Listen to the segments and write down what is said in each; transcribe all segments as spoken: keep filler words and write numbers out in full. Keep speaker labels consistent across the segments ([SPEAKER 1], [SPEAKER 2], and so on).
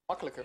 [SPEAKER 1] Makkelijker.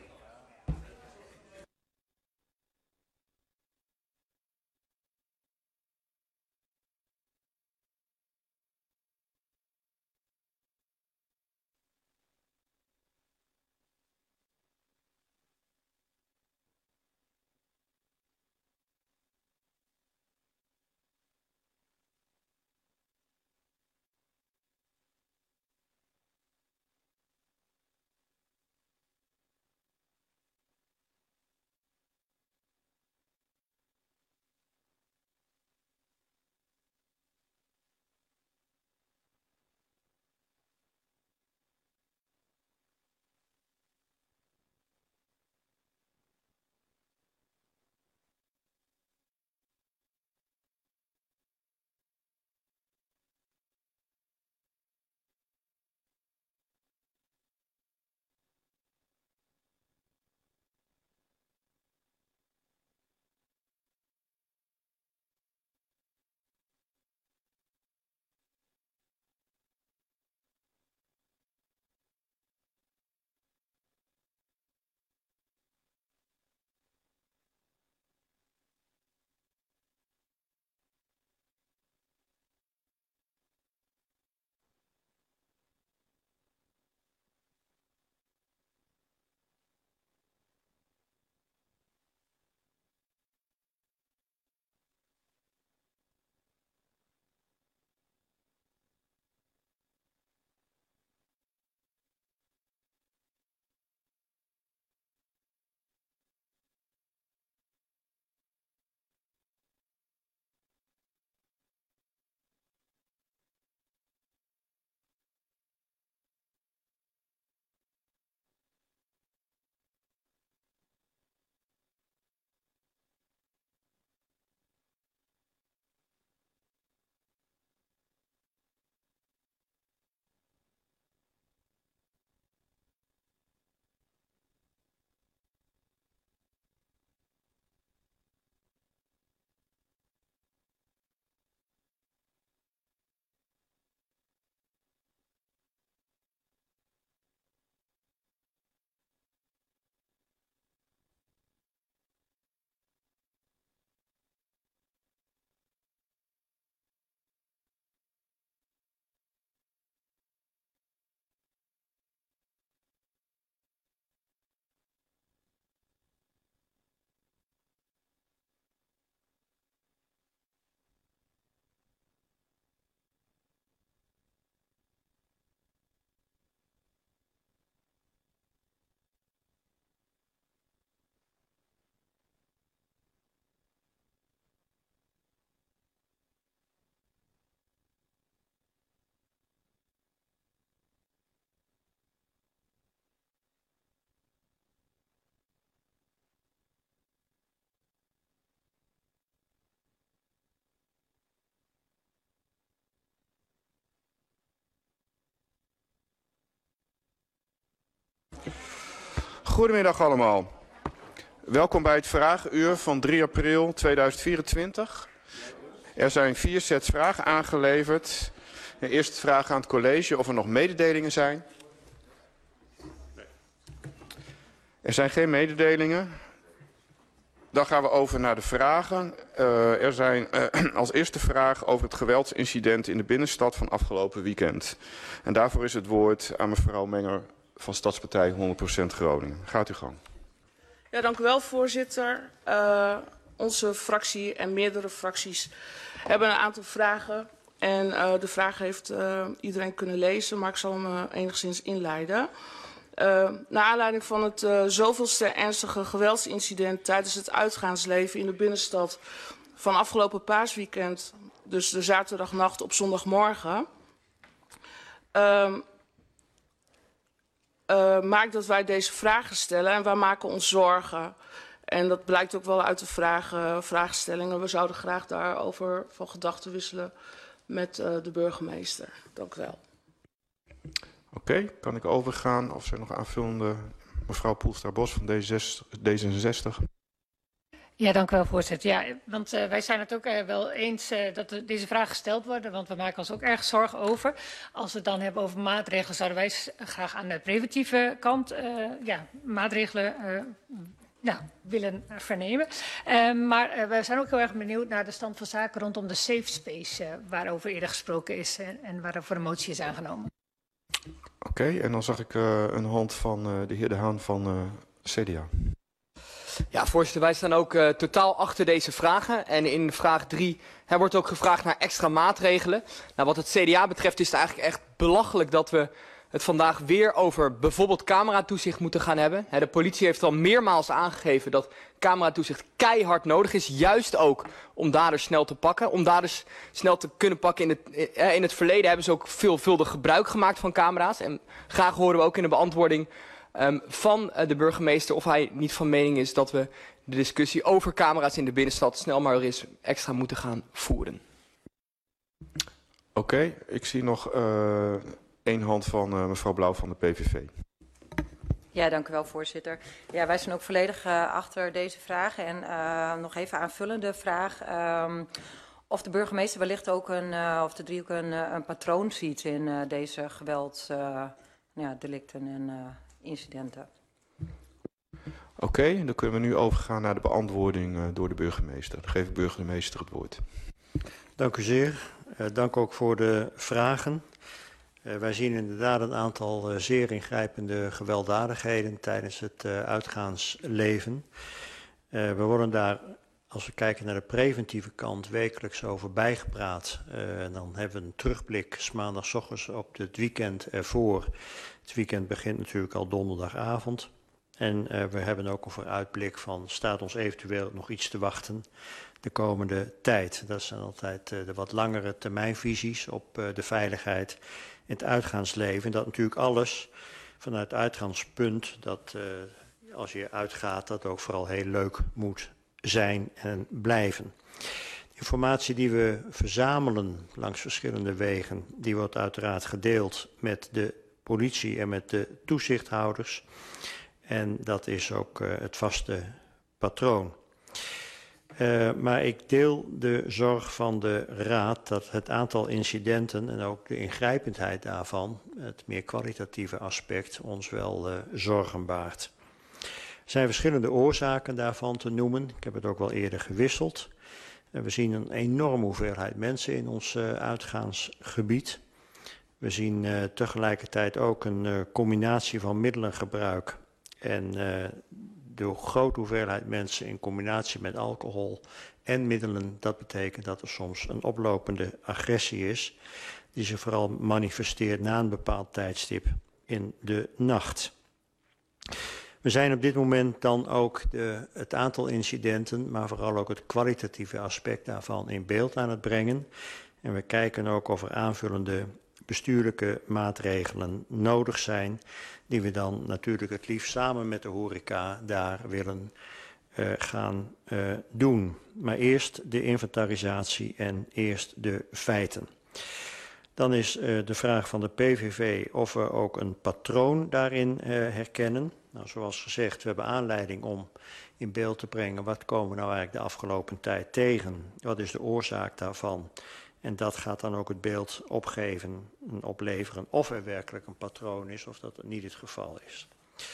[SPEAKER 2] Goedemiddag allemaal. Welkom bij het vragenuur van drie april tweeduizend vierentwintig. Er zijn vier sets vragen aangeleverd. De eerste vraag aan het college of er nog mededelingen zijn. Er zijn geen mededelingen. Dan gaan we over naar de vragen. Uh, er zijn uh, als eerste vraag over het geweldsincident in de binnenstad van afgelopen weekend. En daarvoor is het woord aan mevrouw Menger van Stadspartij honderd procent Groningen. Gaat u gang.
[SPEAKER 3] Ja, dank u wel, voorzitter. Uh, onze fractie en meerdere fracties hebben een aantal vragen. En uh, de vraag heeft uh, iedereen kunnen lezen, maar ik zal hem uh, enigszins inleiden. Uh, naar aanleiding van het uh, zoveelste ernstige geweldsincident tijdens het uitgaansleven in de binnenstad van afgelopen paasweekend, dus de zaterdagnacht op zondagmorgen, uh, uh, maakt dat wij deze vragen stellen en wij maken ons zorgen. En dat blijkt ook wel uit de vragen, vraagstellingen. We zouden graag daarover van gedachten wisselen met uh, de burgemeester. Dank u wel.
[SPEAKER 2] Oké, okay, kan ik overgaan of zijn nog aanvullende mevrouw Poelstra-Bos van D zesenzestig?
[SPEAKER 1] Ja, dank u wel, voorzitter. Ja, want uh, wij zijn het ook uh, wel eens uh, dat de, deze vragen gesteld worden, want we maken ons ook erg zorgen over. Als we het dan hebben over maatregelen, zouden wij graag aan de preventieve kant uh, ja, maatregelen uh, nou, willen vernemen. Uh, maar uh, we zijn ook heel erg benieuwd naar de stand van zaken rondom de safe space, uh, waarover eerder gesproken is en, en waarover een motie is aangenomen.
[SPEAKER 2] Oké, okay, en dan zag ik uh, een hand van uh, de heer De Haan van uh, C D A.
[SPEAKER 4] Ja, voorzitter, wij staan ook uh, totaal achter deze vragen. En in vraag drie hè, wordt ook gevraagd naar extra maatregelen. Nou, wat het C D A betreft is het eigenlijk echt belachelijk dat we het vandaag weer over bijvoorbeeld cameratoezicht moeten gaan hebben. Hè, de politie heeft al meermaals aangegeven dat cameratoezicht keihard nodig is. Juist ook om daders snel te pakken. Om daders snel te kunnen pakken. In het, in het verleden hebben ze ook veelvuldig gebruik gemaakt van camera's. En graag horen we ook in de beantwoording Um, van uh, de burgemeester of hij niet van mening is dat we de discussie over camera's in de binnenstad snel maar eens extra moeten gaan voeren.
[SPEAKER 2] Oké, okay, ik zie nog uh, één hand van uh, mevrouw Blauw van de P V V.
[SPEAKER 5] Ja, dank u wel, voorzitter. Ja, wij zijn ook volledig uh, achter deze vraag. En uh, nog even aanvullende vraag. Um, of de burgemeester wellicht ook een, uh, of de driehoek een, een patroon ziet in uh, deze geweldsdelicten uh, ja, en uh, incidenten.
[SPEAKER 2] Oké, okay, dan kunnen we nu overgaan naar de beantwoording uh, door de burgemeester. Dan geef ik burgemeester het woord.
[SPEAKER 6] Dank u zeer. Uh, dank ook voor de vragen. Uh, wij zien inderdaad een aantal uh, zeer ingrijpende gewelddadigheden tijdens het uh, uitgaansleven. Uh, we worden daar, als we kijken naar de preventieve kant, wekelijks over bijgepraat. Uh, dan hebben we een terugblik 's maandagochtends op het weekend ervoor. Het weekend begint natuurlijk al donderdagavond. En uh, we hebben ook een vooruitblik van, staat ons eventueel nog iets te wachten de komende tijd. Dat zijn altijd uh, de wat langere termijnvisies op uh, de veiligheid in het uitgaansleven. En dat natuurlijk alles vanuit het uitgangspunt dat uh, als je uitgaat, dat ook vooral heel leuk moet zijn en blijven. De informatie die we verzamelen langs verschillende wegen, die wordt uiteraard gedeeld met de politie en met de toezichthouders. En dat is ook uh, het vaste patroon. Uh, maar ik deel de zorg van de Raad dat het aantal incidenten en ook de ingrijpendheid daarvan, het meer kwalitatieve aspect, ons wel uh, zorgen baart. Er zijn verschillende oorzaken daarvan te noemen. Ik heb het ook wel eerder gewisseld. Uh, we zien een enorme hoeveelheid mensen in ons uh, uitgaansgebied. We zien uh, tegelijkertijd ook een uh, combinatie van middelengebruik en uh, de grote hoeveelheid mensen in combinatie met alcohol en middelen. Dat betekent dat er soms een oplopende agressie is, die zich vooral manifesteert na een bepaald tijdstip in de nacht. We zijn op dit moment dan ook de, het aantal incidenten, maar vooral ook het kwalitatieve aspect daarvan in beeld aan het brengen. En we kijken ook of er aanvullende bestuurlijke maatregelen nodig zijn, die we dan natuurlijk het liefst samen met de horeca daar willen uh, gaan uh, doen. Maar eerst de inventarisatie en eerst de feiten. Dan is uh, de vraag van de P V V of we ook een patroon daarin uh, herkennen. Nou, zoals gezegd, we hebben aanleiding om in beeld te brengen wat komen we nou eigenlijk de afgelopen tijd tegen. Wat is de oorzaak daarvan? En dat gaat dan ook het beeld opgeven en opleveren of er werkelijk een patroon is of dat niet het geval is.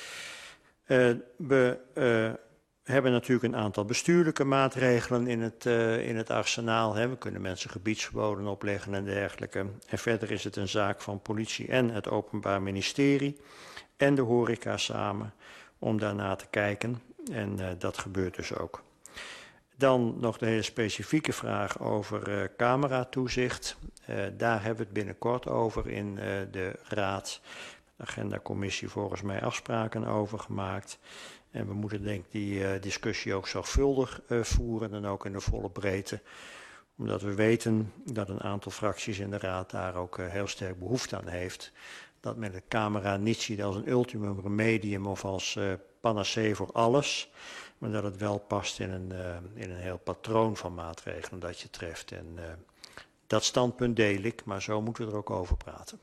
[SPEAKER 6] Uh, we uh, hebben natuurlijk een aantal bestuurlijke maatregelen in het, uh, in het arsenaal. Hè. We kunnen mensen gebiedsverboden opleggen en dergelijke. En verder is het een zaak van politie en het Openbaar Ministerie en de horeca samen om daarna te kijken. En uh, dat gebeurt dus ook. Dan nog de hele specifieke vraag over uh, cameratoezicht. Uh, daar hebben we het binnenkort over in uh, de Raad. De agendacommissie volgens mij afspraken over gemaakt. En we moeten denk ik die uh, discussie ook zorgvuldig uh, voeren en ook in de volle breedte. Omdat we weten dat een aantal fracties in de Raad daar ook uh, heel sterk behoefte aan heeft. Dat men de camera niet ziet als een ultimum remedium of als uh, panacee voor alles. Maar dat het wel past in een, uh, in een heel patroon van maatregelen dat je treft. En uh, dat standpunt deel ik, maar zo moeten we er ook over praten.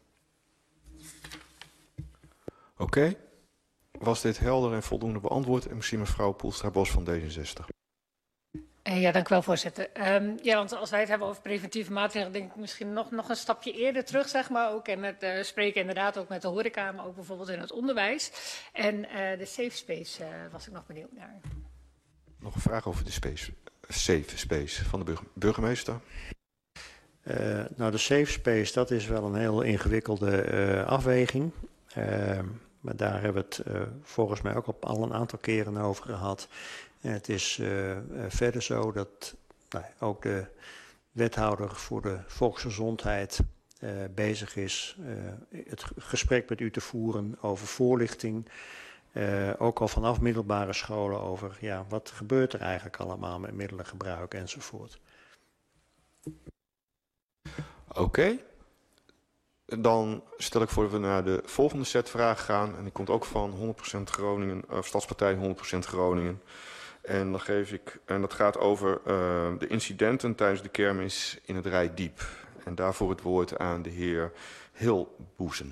[SPEAKER 2] Oké. Okay. Was dit helder en voldoende beantwoord? En misschien mevrouw Poelstra-Bos van D zesenzestig.
[SPEAKER 1] Uh, ja, dank u wel, voorzitter. Um, ja, want als wij het hebben over preventieve maatregelen, denk ik misschien nog, nog een stapje eerder terug, zeg maar. Ook en het uh, spreken inderdaad ook met de horeca, maar ook bijvoorbeeld in het onderwijs. En uh, de safe space uh, was ik nog benieuwd naar.
[SPEAKER 2] Nog een vraag over de space, safe space van de burg burgemeester.
[SPEAKER 6] Uh, nou, de safe space, dat is wel een heel ingewikkelde uh, afweging. Uh, maar daar hebben we het uh, volgens mij ook op al een aantal keren over gehad. En het is uh, uh, verder zo dat nou, ook de wethouder voor de volksgezondheid uh, bezig is uh, het gesprek met u te voeren over voorlichting. Uh, ook al vanaf middelbare scholen over ja, wat gebeurt er eigenlijk allemaal met middelengebruik enzovoort.
[SPEAKER 2] Oké. Okay. Dan stel ik voor dat we naar de volgende set vragen gaan. En die komt ook van honderd procent Groningen, of Stadspartij honderd procent Groningen. En, dan geef ik, en dat gaat over uh, de incidenten tijdens de kermis in het Reitdiep. En daarvoor het woord aan de heer Hilboesen.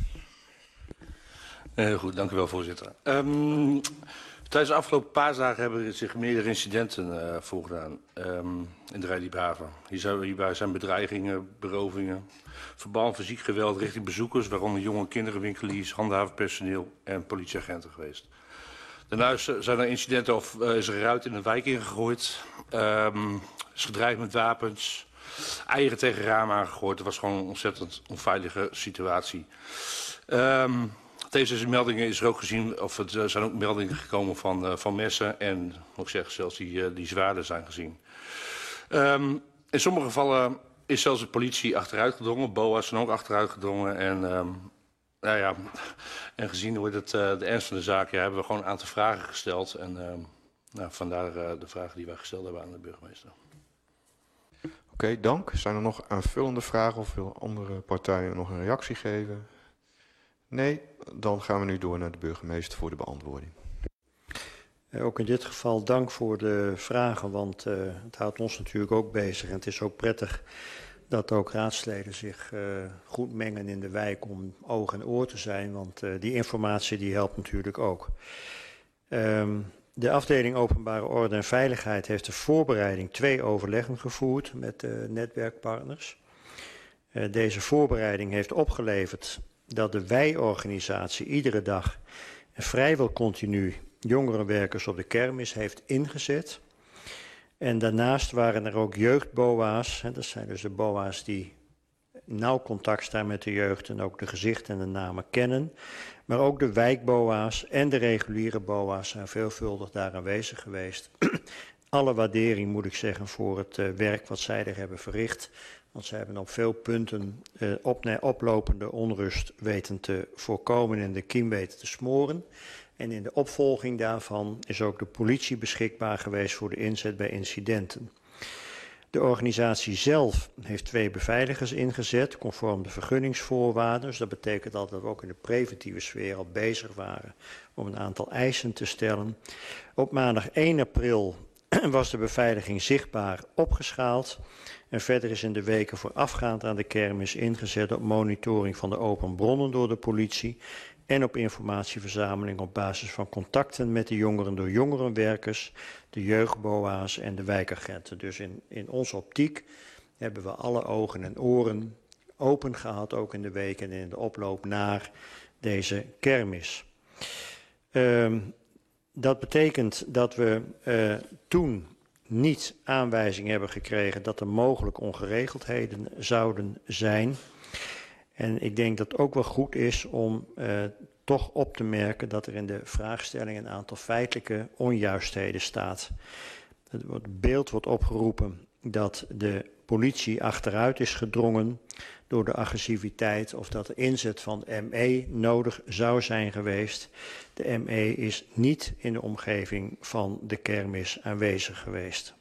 [SPEAKER 7] Uh, goed, dank u wel, voorzitter. Um, tijdens de afgelopen paasdagen hebben er zich meerdere incidenten uh, voorgedaan um, in de Reitdiephaven. Hier hierbij zijn bedreigingen, berovingen, verbaal fysiek geweld richting bezoekers, waaronder jonge kinderen, winkeliers, handhavenpersoneel en politieagenten geweest. Daarnaast zijn er incidenten of uh, is er een ruit in een wijk ingegooid, um, is gedreigd met wapens, eieren tegen ramen aangegooid. Het was gewoon een ontzettend onveilige situatie. Um, Deze meldingen is er ook gezien, of het zijn ook meldingen gekomen van, uh, van messen en, moet ik zeggen, zelfs die, uh, die zwaarden zijn gezien. Um, in sommige gevallen is zelfs de politie achteruit gedrongen, B O A's zijn ook achteruit gedrongen en, um, nou ja, en gezien hoe het, uh, de ernst van de zaak, ja, hebben we gewoon een aantal vragen gesteld en um, nou, vandaar uh, de vragen die wij gesteld hebben aan de burgemeester.
[SPEAKER 2] Oké, okay, dank. Zijn er nog aanvullende vragen of willen andere partijen nog een reactie geven? Nee, dan gaan we nu door naar de burgemeester voor de beantwoording.
[SPEAKER 6] Ook in dit geval dank voor de vragen, want uh, het houdt ons natuurlijk ook bezig. En het is ook prettig dat ook raadsleden zich uh, goed mengen in de wijk om oog en oor te zijn. Want uh, die informatie die helpt natuurlijk ook. Um, de afdeling Openbare Orde en Veiligheid heeft de voorbereiding twee overleggen gevoerd met de netwerkpartners. Uh, deze voorbereiding heeft opgeleverd dat de wijorganisatie iedere dag en vrijwel continu jongerenwerkers op de kermis heeft ingezet. En daarnaast waren er ook jeugdboa's, hè, dat zijn dus de boa's die nauw contact staan met de jeugd en ook de gezichten en de namen kennen. Maar ook de wijkboa's en de reguliere boa's zijn veelvuldig daar aanwezig geweest. Alle waardering moet ik zeggen voor het uh, werk wat zij er hebben verricht. Want ze hebben op veel punten uh, op, oplopende onrust weten te voorkomen en de kiem weten te smoren. En in de opvolging daarvan is ook de politie beschikbaar geweest voor de inzet bij incidenten. De organisatie zelf heeft twee beveiligers ingezet, conform de vergunningsvoorwaarden. Dus dat betekent dat we ook in de preventieve sfeer al bezig waren om een aantal eisen te stellen. Op maandag één april was de beveiliging zichtbaar opgeschaald. En verder is in de weken voorafgaand aan de kermis ingezet op monitoring van de open bronnen door de politie en op informatieverzameling op basis van contacten met de jongeren door jongerenwerkers, de jeugdboa's en de wijkagenten. Dus in, in onze optiek hebben we alle ogen en oren open gehad, ook in de weken en in de oploop naar deze kermis. Um, dat betekent dat we uh, toen niet aanwijzing hebben gekregen dat er mogelijk ongeregeldheden zouden zijn. En ik denk dat het ook wel goed is om uh, toch op te merken dat er in de vraagstelling een aantal feitelijke onjuistheden staat. Het beeld wordt opgeroepen dat de politie achteruit is gedrongen door de agressiviteit of dat de inzet van M E nodig zou zijn geweest. De M E is niet in de omgeving van de kermis aanwezig geweest.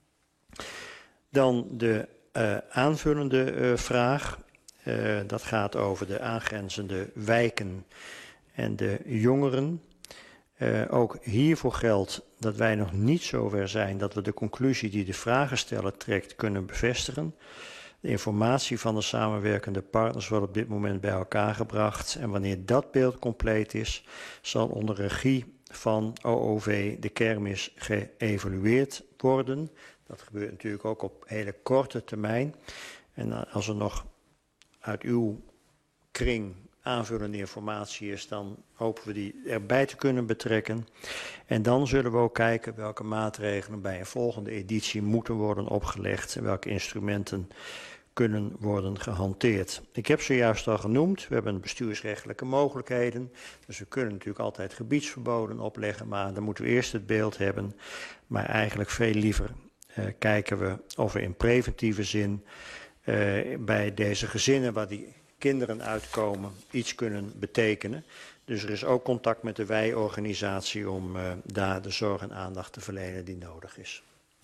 [SPEAKER 6] Dan de uh, aanvullende uh, vraag. Uh, dat gaat over de aangrenzende wijken en de jongeren. Uh, ook hiervoor geldt dat wij nog niet zover zijn dat we de conclusie die de vragensteller trekt kunnen bevestigen. De informatie van de samenwerkende partners wordt op dit moment bij elkaar gebracht. En wanneer dat beeld compleet is, zal onder regie van van O O V de kermis geëvalueerd worden. Dat gebeurt natuurlijk ook op hele korte termijn. En als er nog uit uw kring aanvullende informatie is, dan hopen we die erbij te kunnen betrekken. En dan zullen we ook kijken welke maatregelen bij een volgende editie moeten worden opgelegd en welke instrumenten kunnen worden gehanteerd. Ik heb zojuist al genoemd, we hebben bestuursrechtelijke mogelijkheden. Dus we kunnen natuurlijk altijd gebiedsverboden opleggen, maar dan moeten we eerst het beeld hebben. Maar eigenlijk veel liever uh, kijken we of we in preventieve zin uh, bij deze gezinnen waar die kinderen uitkomen iets kunnen betekenen. Dus er is ook contact met de wij-organisatie om uh, daar de zorg en aandacht te verlenen die nodig is.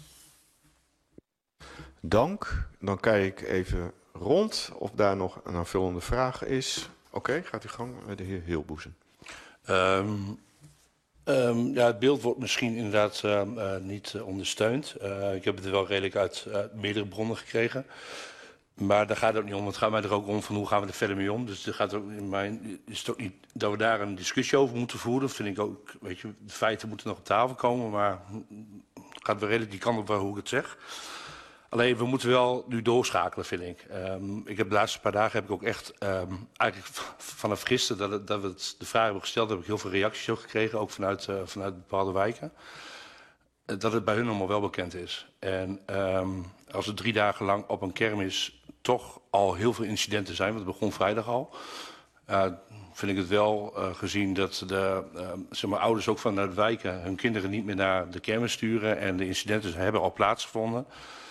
[SPEAKER 2] Dank. Dan kijk ik even rond of daar nog een aanvullende vraag is. Oké, okay, gaat u gang, de heer Hilboezen.
[SPEAKER 7] Um, um, ja, het beeld wordt misschien inderdaad uh, uh, niet uh, ondersteund. Uh, ik heb het wel redelijk uit uh, meerdere bronnen gekregen. Maar daar gaat het ook niet om. Het gaat mij er ook om van hoe gaan we er verder mee om. Dus er gaat ook in mijn, is het ook niet dat we daar een discussie over moeten voeren. Dat vind ik ook, weet je, de feiten moeten nog op tafel komen. Maar het gaat wel redelijk die kant op waar hoe ik het zeg. Alleen, we moeten wel nu doorschakelen, vind ik. Um, ik heb de laatste paar dagen heb ik ook echt, um, eigenlijk vanaf gisteren dat, het, dat we het, de vraag hebben gesteld, heb ik heel veel reacties ook gekregen, ook vanuit, uh, vanuit bepaalde wijken. Uh, dat het bij hun allemaal wel bekend is. En um, als er drie dagen lang op een kermis toch al heel veel incidenten zijn, want het begon vrijdag al, uh, vind ik het wel uh, gezien dat de uh, zeg maar, ouders ook vanuit de wijken hun kinderen niet meer naar de kermis sturen en de incidenten hebben al plaatsgevonden.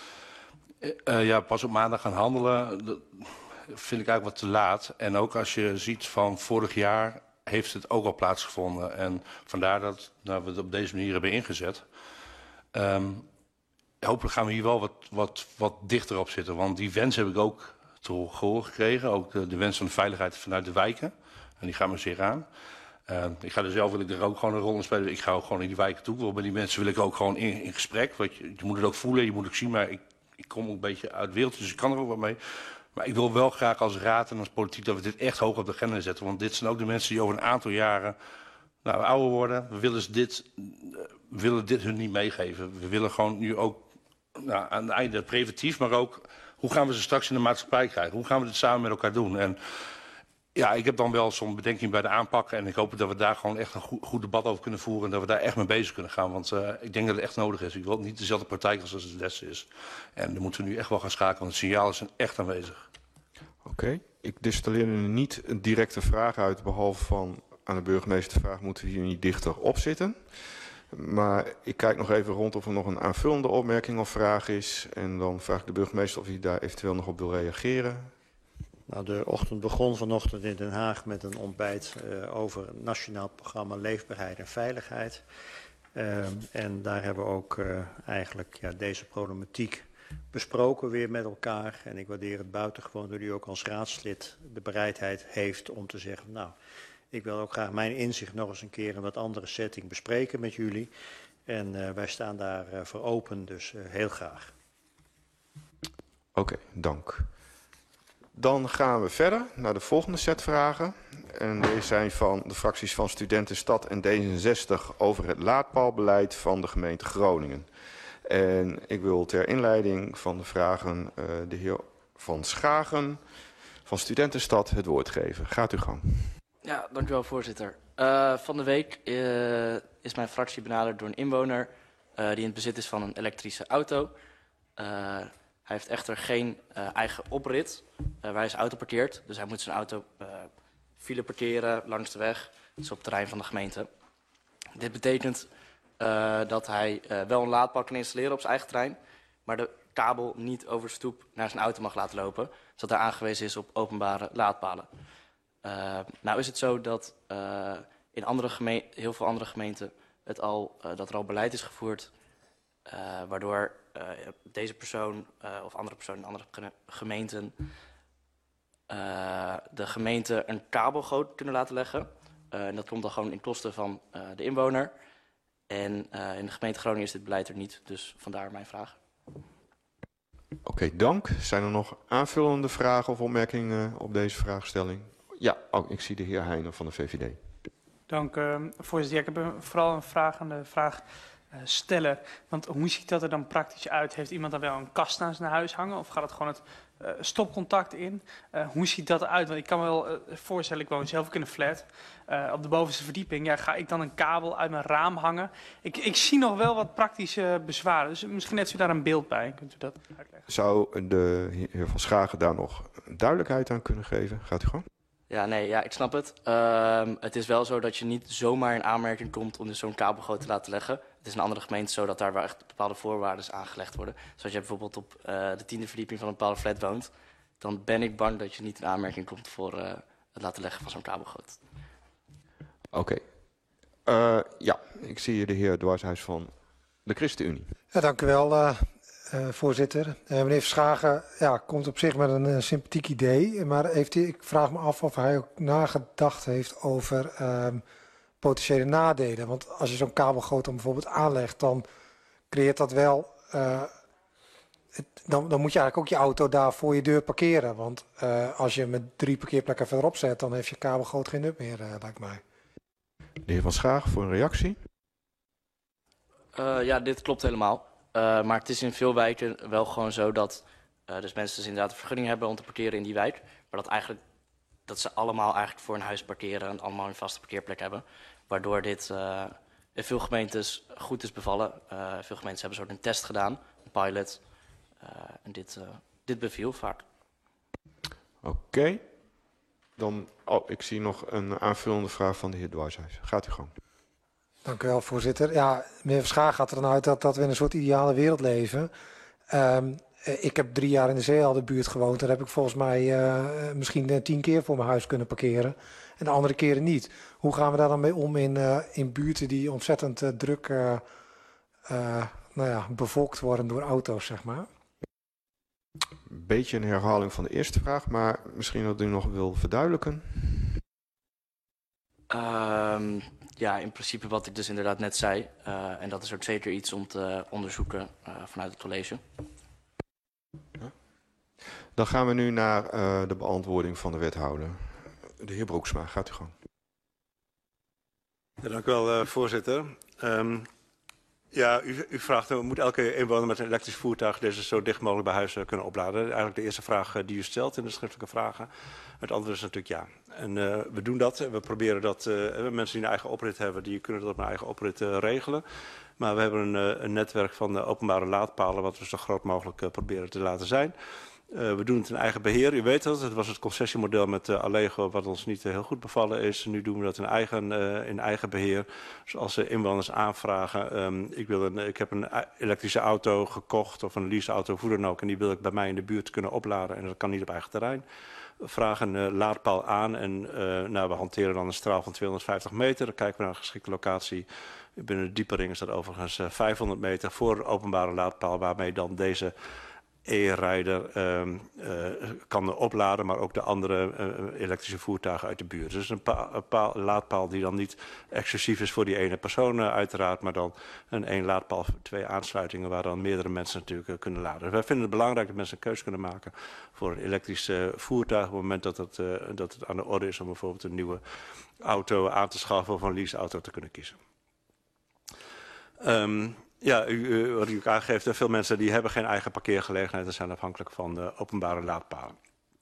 [SPEAKER 7] Uh, ja, pas op maandag gaan handelen, dat vind ik eigenlijk wat te laat. En ook als je ziet van vorig jaar heeft het ook al plaatsgevonden. En vandaar dat nou, we het op deze manier hebben ingezet. Um, hopelijk gaan we hier wel wat, wat, wat dichter op zitten. Want die wens heb ik ook te horen gekregen. Ook de, de wens van de veiligheid vanuit de wijken. En die gaan me zeer aan. Uh, ik ga er zelf wil ik er ook gewoon een rol in spelen. Ik ga ook gewoon in die wijken toe. Bij die mensen wil ik ook gewoon in, in gesprek. Want je, je moet het ook voelen, je moet het zien. Maar ik, ik kom ook een beetje uit de wereld, dus ik kan er ook wat mee. Maar ik wil wel graag als raad en als politiek dat we dit echt hoog op de agenda zetten. Want dit zijn ook de mensen die over een aantal jaren nou, ouder worden. We willen dit, we willen dit hun niet meegeven. We willen gewoon nu ook nou, aan het einde preventief, maar ook hoe gaan we ze straks in de maatschappij krijgen? Hoe gaan we dit samen met elkaar doen? En ja, ik heb dan wel zo'n bedenking bij de aanpak. En ik hoop dat we daar gewoon echt een goed, goed debat over kunnen voeren. En dat we daar echt mee bezig kunnen gaan. Want uh, ik denk dat het echt nodig is. Ik wil niet dezelfde praktijk als het les is. En dan moeten we nu echt wel gaan schakelen. Want de signalen zijn echt aanwezig.
[SPEAKER 2] Oké. Okay. Ik distilleer er niet een directe vraag uit. Behalve van aan de burgemeester de vraag, moeten we hier niet dichter op zitten? Maar ik kijk nog even rond of er nog een aanvullende opmerking of vraag is. En dan vraag ik de burgemeester of hij daar eventueel nog op wil reageren.
[SPEAKER 6] Nou, de ochtend begon vanochtend in Den Haag met een ontbijt uh, over het Nationaal Programma Leefbaarheid en Veiligheid. Uh, en daar hebben we ook uh, eigenlijk ja, deze problematiek besproken weer met elkaar. En ik waardeer het buitengewoon dat u ook als raadslid de bereidheid heeft om te zeggen, nou, ik wil ook graag mijn inzicht nog eens een keer in een wat andere setting bespreken met jullie. En uh, wij staan daar uh, voor open, dus uh, heel graag.
[SPEAKER 2] Oké, okay, dank. Dan gaan we verder naar de volgende set vragen. En deze zijn van de fracties van Studenten Stad en D zesenzestig over het laadpaalbeleid van de gemeente Groningen. En ik wil ter inleiding van de vragen uh, de heer Van Schagen van Studentenstad het woord geven. Gaat uw gang.
[SPEAKER 8] Ja, dank u wel, voorzitter. Uh, van de week uh, is mijn fractie benaderd door een inwoner uh, die in het bezit is van een elektrische auto. Uh, Hij heeft echter geen uh, eigen oprit uh, waar hij zijn auto parkeert. Dus hij moet zijn auto uh, file parkeren langs de weg. Dat is op het terrein van de gemeente. Dit betekent uh, dat hij uh, wel een laadpaal kan installeren op zijn eigen terrein. Maar de kabel niet over de stoep naar zijn auto mag laten lopen. Zodat hij aangewezen is op openbare laadpalen. Uh, nou is het zo dat uh, in andere geme- heel veel andere gemeenten het al, uh, dat er al beleid is gevoerd. Uh, waardoor uh, deze persoon uh, of andere persoon in andere gemeenten uh, de gemeente een kabelgoot kunnen laten leggen. Uh, en dat komt dan gewoon in kosten van uh, de inwoner. En uh, in de gemeente Groningen is dit beleid er niet, dus vandaar mijn vraag.
[SPEAKER 2] Oké, okay, dank. Zijn er nog aanvullende vragen of opmerkingen op deze vraagstelling? Ja, oh, ik zie de heer Heijnen van de V V D.
[SPEAKER 9] Dank, uh, voorzitter. Ja, ik heb een, vooral een vraag aan de vraagsteller. Uh, Want hoe ziet dat er dan praktisch uit? Heeft iemand dan wel een kast naast zijn huis hangen? Of gaat het gewoon het uh, stopcontact in? Uh, hoe ziet dat eruit? Want ik kan me wel uh, voorstellen, ik woon zelf ook in een flat. Uh, op de bovenste verdieping. Ja, ga ik dan een kabel uit mijn raam hangen? Ik, ik zie nog wel wat praktische bezwaren. Dus misschien heeft u daar een beeld bij. Kunt u dat uitleggen?
[SPEAKER 2] Zou de heer Van Schagen daar nog duidelijkheid aan kunnen geven? Gaat u gewoon?
[SPEAKER 8] Ja, nee, ja, ik snap het. Uh, het is wel zo dat je niet zomaar in aanmerking komt om dus zo'n kabelgoot te laten leggen. Het is in andere gemeenten zo dat daar wel echt bepaalde voorwaarden aangelegd worden. Dus als je bijvoorbeeld op uh, de tiende verdieping van een bepaalde flat woont, dan ben ik bang dat je niet in aanmerking komt voor uh, het laten leggen van zo'n kabelgoot.
[SPEAKER 2] Oké. Okay. Uh, ja, ik zie hier de heer Dwarshuis van de ChristenUnie.
[SPEAKER 10] Ja, dank u wel, uh, uh, voorzitter. Uh, meneer Verschagen ja, komt op zich met een uh, sympathiek idee. Maar heeft hij, ik vraag me af of hij ook nagedacht heeft over uh, potentiële nadelen. Want als je zo'n kabelgoot dan bijvoorbeeld aanlegt, dan creëert dat wel... Uh, het, dan, dan moet je eigenlijk ook je auto daar voor je deur parkeren. Want uh, als je hem met drie parkeerplekken verderop zet, dan heeft je kabelgoot geen nut meer, uh, lijkt mij.
[SPEAKER 2] De heer Van Schagen voor een reactie.
[SPEAKER 8] Uh, ja, dit klopt helemaal. Uh, maar het is in veel wijken wel gewoon zo dat uh, dus mensen dus inderdaad een vergunning hebben om te parkeren in die wijk. Maar dat, eigenlijk, dat ze allemaal eigenlijk voor een huis parkeren en allemaal een vaste parkeerplek hebben. Waardoor dit uh, in veel gemeentes goed is bevallen. Uh, veel gemeentes hebben zo een test gedaan, een pilot. Uh, en dit, uh, dit beviel vaak.
[SPEAKER 2] Oké. Okay. Dan, oh, ik zie nog een aanvullende vraag van de heer Dwarshuis. Gaat u gang.
[SPEAKER 10] Dank u wel, voorzitter. Ja, meneer Verschagen gaat er dan uit dat, dat we in een soort ideale wereld leven. Um, ik heb drie jaar in de Zeeheldenbuurt gewoond. Daar heb ik volgens mij uh, misschien uh, tien keer voor mijn huis kunnen parkeren. En de andere keren niet. Hoe gaan we daar dan mee om in, uh, in buurten die ontzettend uh, druk uh, uh, nou ja, bevolkt worden door auto's, zeg maar?
[SPEAKER 2] Een beetje een herhaling van de eerste vraag, maar misschien dat u nog wil verduidelijken.
[SPEAKER 8] Um, ja, in principe wat ik dus inderdaad net zei. Uh, en dat is ook zeker iets om te onderzoeken uh, vanuit het college.
[SPEAKER 2] Dan gaan we nu naar uh, de beantwoording van de wethouder. De heer Broeksma, gaat u gang.
[SPEAKER 11] Ja, dank u wel, uh, voorzitter. Um, ja, u, u vraagt, uh, moet elke inwoner met een elektrisch voertuig deze zo dicht mogelijk bij huis uh, kunnen opladen? Eigenlijk de eerste vraag uh, die u stelt in de schriftelijke vragen. Het antwoord is natuurlijk ja. En uh, we doen dat. We proberen dat. Uh, mensen die een eigen oprit hebben, die kunnen dat op een eigen oprit uh, regelen. Maar we hebben een, uh, een netwerk van uh, openbare laadpalen, wat we zo groot mogelijk uh, proberen te laten zijn. Uh, we doen het in eigen beheer. U weet dat. Het was het concessiemodel met uh, Allego, wat ons niet uh, heel goed bevallen is. Nu doen we dat in eigen, uh, in eigen beheer. Dus als uh, inwoners aanvragen, um, ik, wil een, ik heb een elektrische auto gekocht of een leaseauto, hoe dan ook, en die wil ik bij mij in de buurt kunnen opladen. En dat kan niet op eigen terrein. We vragen een uh, laadpaal aan en uh, nou, we hanteren dan een straal van tweehonderdvijftig meter. Dan kijken we naar een geschikte locatie. Binnen de Diepering is dat overigens uh, vijfhonderd meter voor de openbare laadpaal, waarmee dan deze e-rijder uh, uh, kan opladen, maar ook de andere uh, elektrische voertuigen uit de buurt. Dus een, pa een paal, laadpaal die dan niet exclusief is voor die ene persoon uh, uiteraard, maar dan een één laadpaal, twee aansluitingen waar dan meerdere mensen natuurlijk uh, kunnen laden. Dus wij vinden het belangrijk dat mensen een keuze kunnen maken voor een elektrisch uh, voertuig op het moment dat het, uh, dat het aan de orde is om bijvoorbeeld een nieuwe auto aan te schaffen of een leaseauto te kunnen kiezen. Um, Ja, u, u, wat u ook aangeeft, veel mensen die hebben geen eigen parkeergelegenheid en zijn afhankelijk van de openbare laadpalen.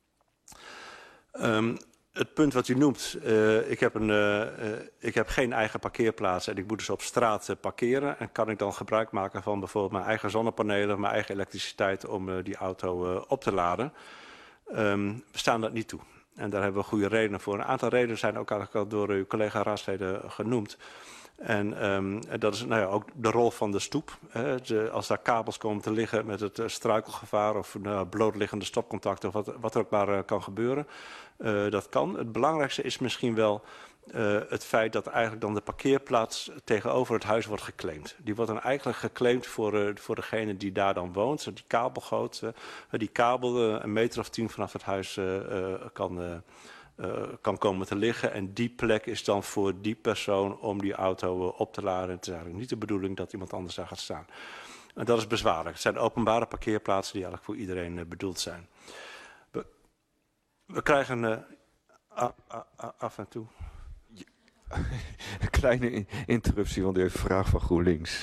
[SPEAKER 11] Um, het punt wat u noemt, uh, ik, heb een, uh, uh, ik heb geen eigen parkeerplaats en ik moet dus op straat uh, parkeren. En kan ik dan gebruik maken van bijvoorbeeld mijn eigen zonnepanelen, mijn eigen elektriciteit om uh, die auto uh, op te laden? Um, we staan dat niet toe. En daar hebben we goede redenen voor. Een aantal redenen zijn ook eigenlijk al door uw collega-raadsleden genoemd. En um, dat is nou ja, ook de rol van de stoep. Hè. De, als daar kabels komen te liggen met het uh, struikelgevaar of uh, blootliggende stopcontacten of wat, wat er ook maar uh, kan gebeuren. Uh, dat kan. Het belangrijkste is misschien wel uh, het feit dat eigenlijk dan de parkeerplaats tegenover het huis wordt geclaimd. Die wordt dan eigenlijk geclaimd voor, uh, voor degene die daar dan woont. Die kabelgoot, uh, die kabel uh, een meter of tien vanaf het huis uh, uh, kan... Uh, Uh, kan komen te liggen. En die plek is dan voor die persoon om die auto uh, op te laden. Het is eigenlijk niet de bedoeling dat iemand anders daar gaat staan. En dat is bezwaarlijk. Het zijn openbare parkeerplaatsen die eigenlijk voor iedereen uh, bedoeld zijn. We, we krijgen uh, a, a, a, af en toe...
[SPEAKER 2] Een kleine interruptie, want u heeft een vraag van GroenLinks.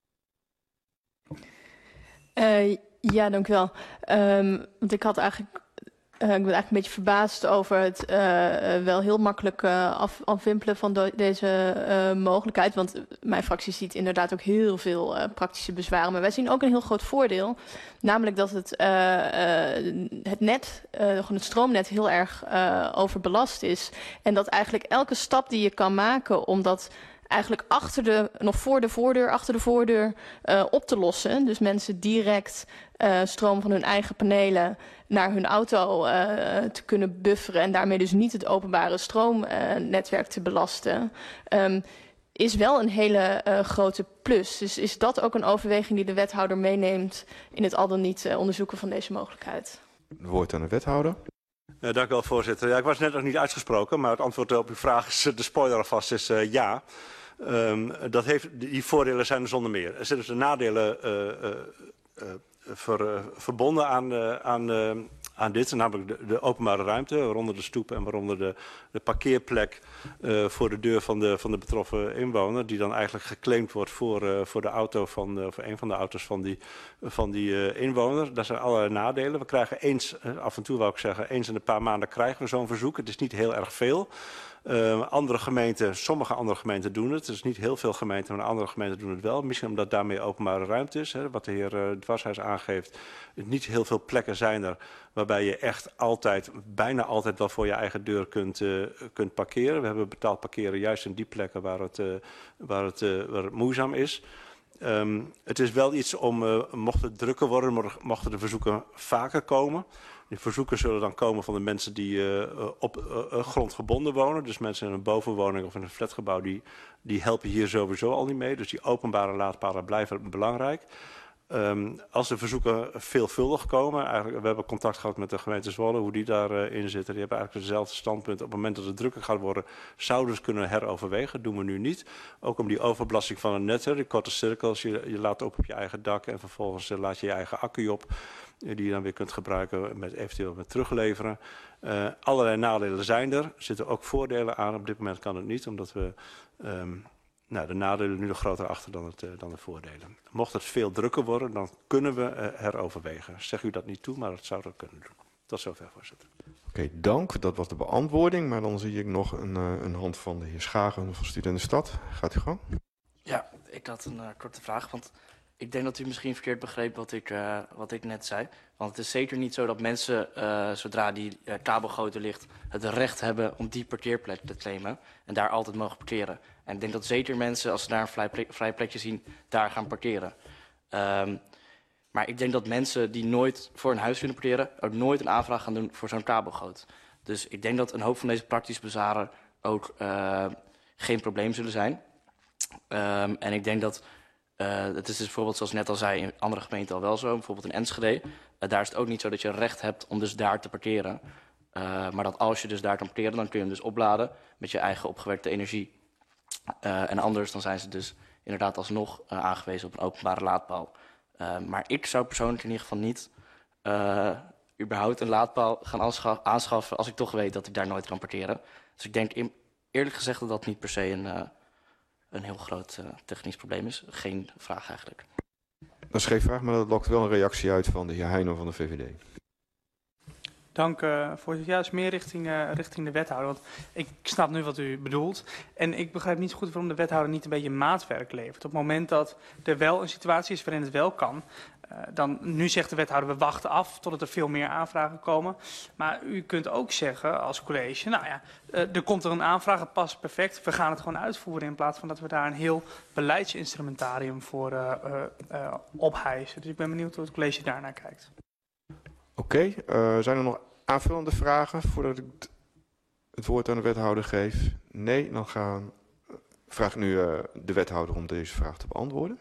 [SPEAKER 12] Uh, ja, dank u wel. Um, want ik had eigenlijk... Uh, ik ben eigenlijk een beetje verbaasd over het uh, wel heel makkelijk uh, af, afwimpelen van de, deze uh, mogelijkheid. Want mijn fractie ziet inderdaad ook heel veel uh, praktische bezwaren. Maar wij zien ook een heel groot voordeel. Namelijk dat het, uh, uh, het net, uh, gewoon het stroomnet heel erg uh, overbelast is. En dat eigenlijk elke stap die je kan maken om dat eigenlijk achter de, nog voor de voordeur, achter de voordeur uh, op te lossen. Dus mensen direct uh, stroom van hun eigen panelen naar hun auto uh, te kunnen bufferen en daarmee dus niet het openbare stroomnetwerk uh, te belasten, um, is wel een hele uh, grote plus. Dus is dat ook een overweging die de wethouder meeneemt in het al dan niet uh, onderzoeken van deze mogelijkheid?
[SPEAKER 2] Woord aan de wethouder.
[SPEAKER 11] Ja, dank u wel, voorzitter. Ja, ik was net nog niet uitgesproken, maar het antwoord op uw vraag is, de spoiler alvast, is uh, ja. Um, dat heeft, die voordelen zijn er zonder meer. Er zitten dus de nadelen uh, uh, uh, ver, uh, verbonden aan, uh, aan, uh, aan dit, namelijk de, de openbare ruimte, waaronder de stoep en waaronder de, de parkeerplek uh, voor de deur van de, van de betroffen inwoner, die dan eigenlijk geclaimd wordt voor, uh, voor de auto van, uh, voor een van de auto's van die, van die uh, inwoner. Daar zijn allerlei nadelen. We krijgen eens, uh, af en toe wou ik zeggen, eens in een paar maanden krijgen we zo'n verzoek. Het is niet heel erg veel. Uh, andere gemeenten, sommige andere gemeenten doen het. Dus niet heel veel gemeenten, maar andere gemeenten doen het wel. Misschien omdat daarmee openbare ruimte is. Hè, wat de heer uh, Dwarshuis aangeeft. Niet heel veel plekken zijn er waarbij je echt altijd, bijna altijd wel voor je eigen deur kunt, uh, kunt parkeren. We hebben betaald parkeren juist in die plekken waar het, uh, waar het, uh, waar het moeizaam is. Um, het is wel iets om, uh, mocht het drukker worden, mochten de verzoeken vaker komen. Die verzoeken zullen dan komen van de mensen die uh, op uh, grond gebonden wonen. Dus mensen in een bovenwoning of in een flatgebouw, die, die helpen hier sowieso al niet mee. Dus die openbare laadpalen blijven belangrijk. Um, als de verzoeken veelvuldig komen, eigenlijk, we hebben contact gehad met de gemeente Zwolle, hoe die daarin uh, zitten. Die hebben eigenlijk hetzelfde standpunt. Op het moment dat het drukker gaat worden, zouden ze kunnen heroverwegen. Dat doen we nu niet. Ook om die overbelasting van een net, die korte cirkels. Je, je laat op op je eigen dak en vervolgens uh, laat je je eigen accu op. Die je dan weer kunt gebruiken met eventueel met terugleveren. Uh, allerlei nadelen zijn er. Er zitten ook voordelen aan. Op dit moment kan het niet, omdat we um, nou, de nadelen nu nog groter achter dan, het, uh, dan de voordelen. Mocht het veel drukker worden, dan kunnen we uh, heroverwegen. Zeg u dat niet toe, maar dat zou dat kunnen doen. Tot zover, voorzitter.
[SPEAKER 2] Oké, okay, dank. Dat was de beantwoording. Maar dan zie ik nog een, uh, een hand van de heer Schagen van Studentenstad. Gaat u gang.
[SPEAKER 8] Ja, ik had een uh, korte vraag, want ik denk dat u misschien verkeerd begreep wat ik, uh, wat ik net zei. Want het is zeker niet zo dat mensen, uh, zodra die uh, kabelgrootte ligt, het recht hebben om die parkeerplek te claimen en daar altijd mogen parkeren. En ik denk dat zeker mensen, als ze daar een vrij, plek, vrij plekje zien, daar gaan parkeren. Um, maar ik denk dat mensen die nooit voor een huis willen parkeren, ook nooit een aanvraag gaan doen voor zo'n kabelgoot. Dus ik denk dat een hoop van deze praktische bezwaren ook uh, geen probleem zullen zijn. Um, en ik denk dat Uh, het is dus bijvoorbeeld, zoals ik net al zei, in andere gemeenten al wel zo. Bijvoorbeeld in Enschede. Uh, daar is het ook niet zo dat je recht hebt om dus daar te parkeren. Uh, maar dat als je dus daar kan parkeren, dan kun je hem dus opladen met je eigen opgewerkte energie. Uh, en anders dan zijn ze dus inderdaad alsnog uh, aangewezen op een openbare laadpaal. Uh, maar ik zou persoonlijk in ieder geval niet uh, überhaupt een laadpaal gaan aanschaffen als ik toch weet dat ik daar nooit kan parkeren. Dus ik denk eerlijk gezegd dat dat niet per se een... Uh, een heel groot uh, technisch probleem is. Geen vraag eigenlijk.
[SPEAKER 2] Dat is geen vraag, maar dat lokt wel een reactie uit van de heer Heijnen van de V V D.
[SPEAKER 9] Dank uh, voor het juist meer richting, uh, richting de wethouder. Want ik snap nu wat u bedoelt. En ik begrijp niet goed waarom de wethouder niet een beetje maatwerk levert. Op het moment dat er wel een situatie is waarin het wel kan. Uh, dan, nu zegt de wethouder, we wachten af totdat er veel meer aanvragen komen. Maar u kunt ook zeggen als college, nou ja, uh, er komt er een aanvraag, het past perfect. We gaan het gewoon uitvoeren in plaats van dat we daar een heel beleidsinstrumentarium voor uh, uh, uh, ophijsen. Dus ik ben benieuwd hoe het college daarnaar kijkt.
[SPEAKER 2] Oké, okay, uh, zijn er nog aanvullende vragen voordat ik het woord aan de wethouder geef? Nee, dan gaan, vraag ik nu uh, de wethouder om deze vraag te beantwoorden.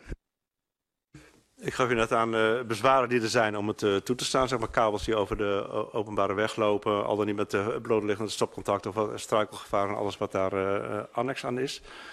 [SPEAKER 11] Ik gaf u net aan uh, bezwaren die er zijn om het uh, toe te staan. Zeg maar kabels die over de uh, openbare weg lopen. Al dan niet met uh, blootliggende stopcontact of uh, struikelgevaar en alles wat daar uh, annex aan is.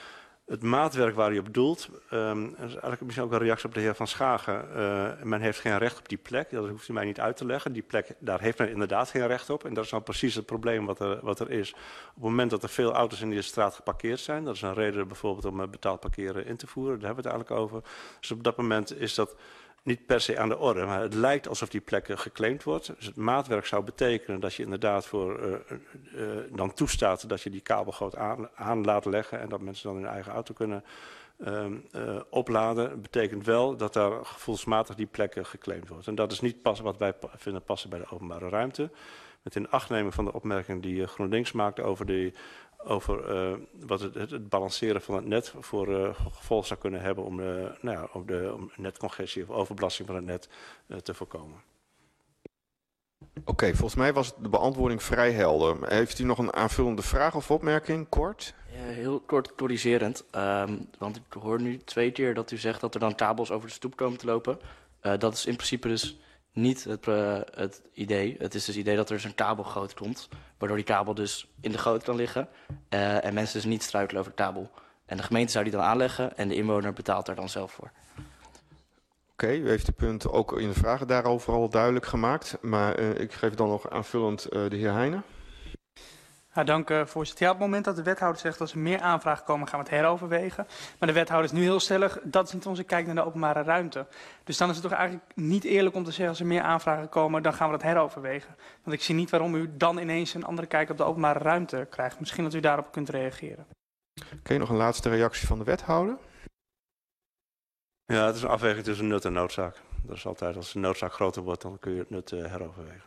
[SPEAKER 11] Het maatwerk waar u op doelt, um, is eigenlijk misschien ook een reactie op de heer Van Schagen. Uh, men heeft geen recht op die plek, dat hoeft u mij niet uit te leggen. Die plek, daar heeft men inderdaad geen recht op. En dat is nou precies het probleem wat er, wat er is. Op het moment dat er veel auto's in die straat geparkeerd zijn, dat is een reden bijvoorbeeld om betaald parkeren in te voeren, daar hebben we het eigenlijk over. Dus op dat moment is dat niet per se aan de orde, maar het lijkt alsof die plek geclaimd wordt. Dus het maatwerk zou betekenen dat je inderdaad voor, uh, uh, dan toestaat dat je die kabelgoot aan, aan laat leggen en dat mensen dan hun eigen auto kunnen uh, uh, opladen. Dat betekent wel dat daar gevoelsmatig die plek geclaimd wordt. En dat is niet pas wat wij vinden passen bij de openbare ruimte. Met in achtneming van de opmerking die GroenLinks maakt over die over uh, wat het, het, het balanceren van het net voor uh, gevolg zou kunnen hebben om, uh, nou ja, om, de, om netcongestie of overbelasting van het net uh, te voorkomen.
[SPEAKER 2] Oké, okay, volgens mij was de beantwoording vrij helder. Heeft u nog een aanvullende vraag of opmerking, kort?
[SPEAKER 8] Ja, heel kort corrigerend, um, want ik hoor nu twee keer dat u zegt dat er dan kabels over de stoep komen te lopen. Uh, dat is in principe dus niet het, uh, het idee. Het is dus het idee dat er zo'n kabelgoot komt, waardoor die kabel dus in de goot kan liggen uh, en mensen dus niet struikelen over de kabel. En de gemeente zou die dan aanleggen en de inwoner betaalt daar dan zelf voor.
[SPEAKER 2] Oké, okay, u heeft de punten ook in de vragen daarover al duidelijk gemaakt. Maar uh, ik geef dan nog aanvullend uh, de heer Heijnen.
[SPEAKER 9] Ja, dank uh, voorzitter. Ja, op het moment dat de wethouder zegt dat er meer aanvragen komen, gaan we het heroverwegen. Maar de wethouder is nu heel stellig, dat is niet onze kijk naar de openbare ruimte. Dus dan is het toch eigenlijk niet eerlijk om te zeggen, als er meer aanvragen komen, dan gaan we dat heroverwegen. Want ik zie niet waarom u dan ineens een andere kijk op de openbare ruimte krijgt. Misschien dat u daarop kunt reageren.
[SPEAKER 2] Oké, okay, nog een laatste reactie van de wethouder.
[SPEAKER 11] Ja, het is een afweging tussen nut en noodzaak. Dat is altijd, als de noodzaak groter wordt, dan kun je het nut uh, heroverwegen.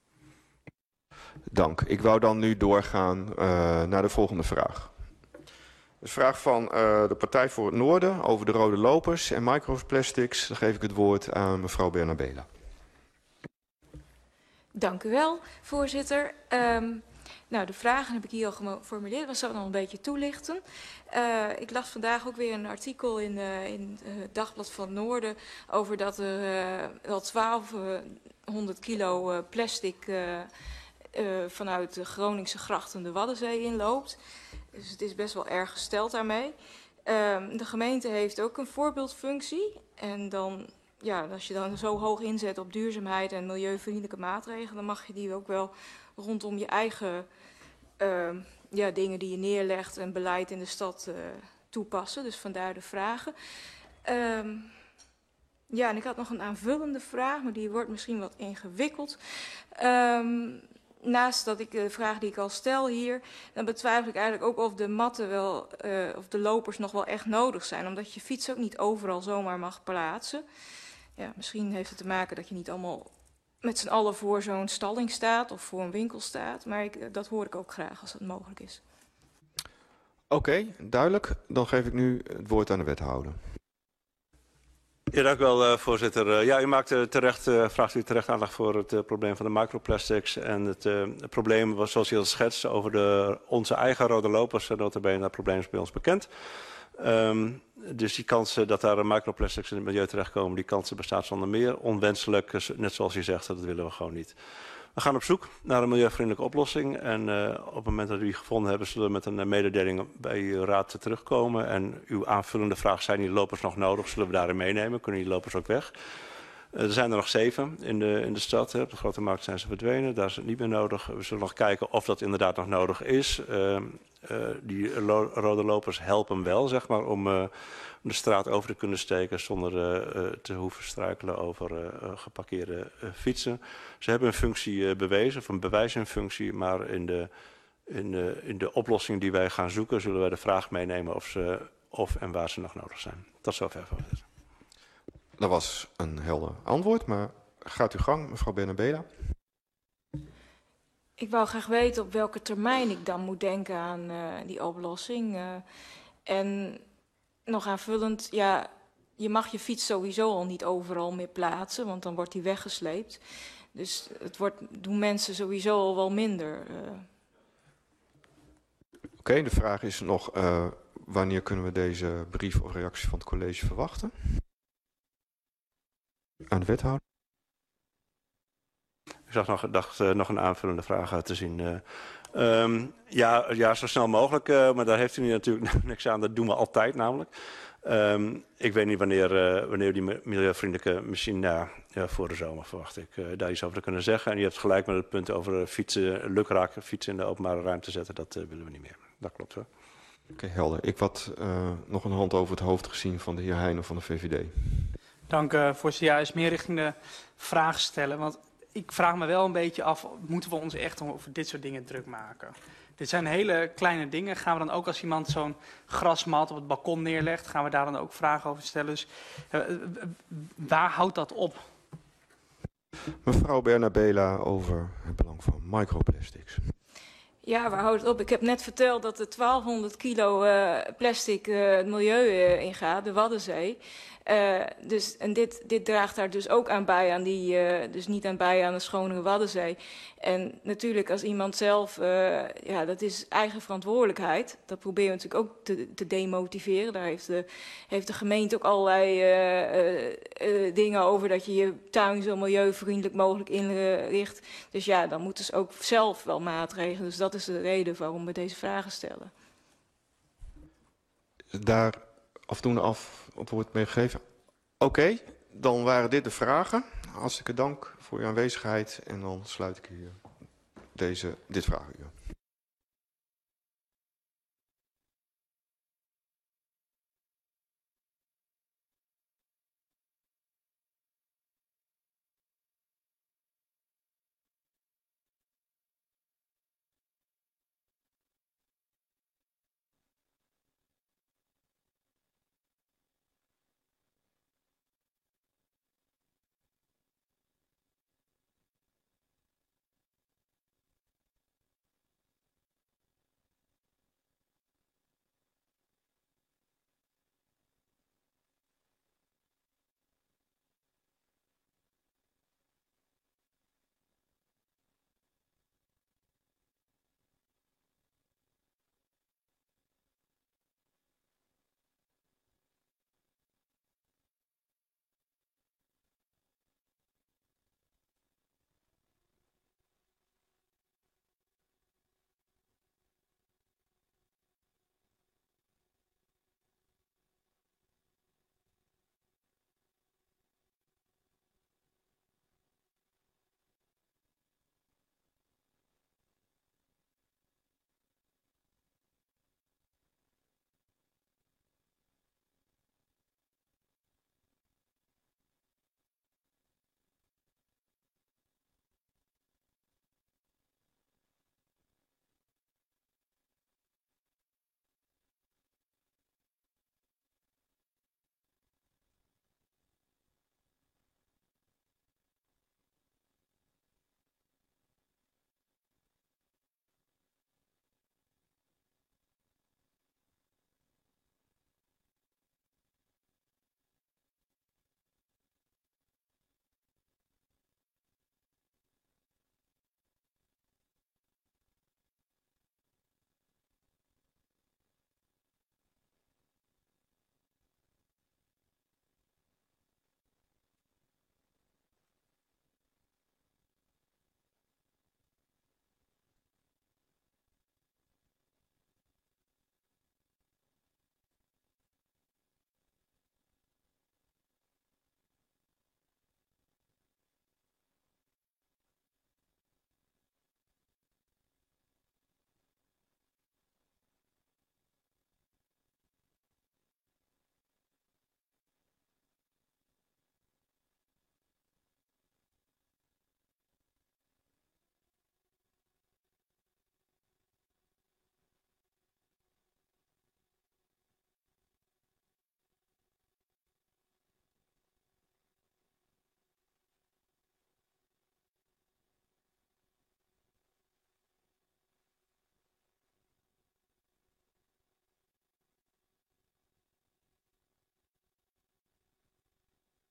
[SPEAKER 2] Dank. Ik wou dan nu doorgaan uh, naar de volgende vraag. De vraag van uh, de Partij voor het Noorden over de rode lopers en microplastics. Dan geef ik het woord aan mevrouw Bernabela.
[SPEAKER 13] Dank u wel, voorzitter. Um, nou, de vragen heb ik hier al geformuleerd. Ik zal nog een beetje toelichten. Uh, ik las vandaag ook weer een artikel in, uh, in uh, het Dagblad van Noorden over dat er uh, wel twaalfhonderd kilo uh, plastic uh, uh, vanuit de Groningse grachten de Waddenzee inloopt. Dus het is best wel erg gesteld daarmee. Uh, de gemeente heeft ook een voorbeeldfunctie. En dan, ja, als je dan zo hoog inzet op duurzaamheid en milieuvriendelijke maatregelen, dan mag je die ook wel rondom je eigen uh, ja, dingen die je neerlegt en beleid in de stad uh, toepassen. Dus vandaar de vragen. Um, ja, en ik had nog een aanvullende vraag, maar die wordt misschien wat ingewikkeld. Um, naast dat ik de vraag die ik al stel hier, dan betwijfel ik eigenlijk ook of de matten wel, uh, of de lopers nog wel echt nodig zijn. Omdat je fiets ook niet overal zomaar mag plaatsen. Ja, misschien heeft het te maken dat je niet allemaal met z'n allen voor zo'n stalling staat of voor een winkel staat. Maar ik, dat hoor ik ook graag als dat mogelijk is.
[SPEAKER 2] Oké, okay, duidelijk. Dan geef ik nu het woord aan de wethouder.
[SPEAKER 11] Ja, dank u wel, uh, voorzitter. Uh, ja, u maakt uh, terecht, uh, vraagt u terecht aandacht voor het uh, probleem van de microplastics. En het, uh, het probleem was, zoals u al schetst, over de, onze eigen rode lopers. Notabene, dat probleem is bij ons bekend. Um, dus die kansen dat daar microplastics in het milieu terechtkomen, die kansen bestaat zonder meer. Onwenselijk, net zoals u zegt, dat willen we gewoon niet. We gaan op zoek naar een milieuvriendelijke oplossing. En uh, op het moment dat we die gevonden hebben, zullen we met een mededeling bij uw raad terugkomen. En uw aanvullende vraag, zijn die lopers nog nodig? Zullen we daarin meenemen? Kunnen die lopers ook weg? Uh, er zijn er nog zeven in de, in de stad. Hè. Op de Grote Markt zijn ze verdwenen. Daar is het niet meer nodig. We zullen nog kijken of dat inderdaad nog nodig is. Uh, uh, die lo rode lopers helpen wel, zeg maar, om uh, de straat over te kunnen steken zonder uh, uh, te hoeven struikelen over uh, uh, geparkeerde uh, fietsen. Ze hebben een functie uh, bewezen, of een bewijs in functie, maar in de, in, de, in de oplossing die wij gaan zoeken, zullen wij de vraag meenemen of, ze, of en waar ze nog nodig zijn. Tot zover, voorzitter.
[SPEAKER 2] Dat was een helder antwoord, maar gaat uw gang, mevrouw Bernabela.
[SPEAKER 13] Ik wou graag weten op welke termijn ik dan moet denken aan uh, die oplossing. Uh, en nog aanvullend, ja, je mag je fiets sowieso al niet overal meer plaatsen, want dan wordt die weggesleept. Dus het wordt, doen mensen sowieso al wel minder. Uh.
[SPEAKER 2] Oké, okay, de vraag is nog, uh, wanneer kunnen we deze brief of reactie van het college verwachten? Aan de wethouder.
[SPEAKER 11] Ik zag nog, dacht, uh, nog een aanvullende vraag te zien. Uh, Um, ja, ja, zo snel mogelijk, uh, maar daar heeft u natuurlijk niks aan. Dat doen we altijd namelijk. Um, ik weet niet wanneer, uh, wanneer die milieuvriendelijke machine, nou, ja, voor de zomer verwacht ik, uh, daar iets over te kunnen zeggen. En u hebt gelijk met het punt over fietsen, lukraak fietsen in de openbare ruimte zetten. Dat uh, willen we niet meer. Dat klopt wel.
[SPEAKER 2] Oké, okay, helder. Ik had uh, nog een hand over het hoofd gezien van de heer Heijnen van de V V D.
[SPEAKER 9] Dank, uh, voorzitter. Ja, is meer richting de vraag stellen. Want ik vraag me wel een beetje af, moeten we ons echt over dit soort dingen druk maken? Dit zijn hele kleine dingen. Gaan we dan ook als iemand zo'n grasmat op het balkon neerlegt, gaan we daar dan ook vragen over stellen? Dus uh, waar houdt dat op?
[SPEAKER 2] Mevrouw Bernabela over het belang van microplastics.
[SPEAKER 13] Ja, waar houdt het op? Ik heb net verteld dat er twaalfhonderd kilo uh, plastic uh, het milieu uh, ingaat, de Waddenzee. Uh, dus, en dit, dit draagt daar dus ook aan bij, aan die, uh, dus niet aan bij aan de schonere Waddenzee. En natuurlijk als iemand zelf, uh, ja, dat is eigen verantwoordelijkheid. Dat proberen we natuurlijk ook te, te demotiveren. Daar heeft de, heeft de gemeente ook allerlei uh, uh, uh, dingen over dat je je tuin zo milieuvriendelijk mogelijk inricht. Dus ja, dan moeten ze ook zelf wel maatregelen. Dus dat is de reden waarom we deze vragen stellen.
[SPEAKER 2] Daar afdoende af antwoord mee gegeven. Oké, okay, dan waren dit de vragen. Hartstikke dank voor uw aanwezigheid en dan sluit ik hier deze, dit vragenuur.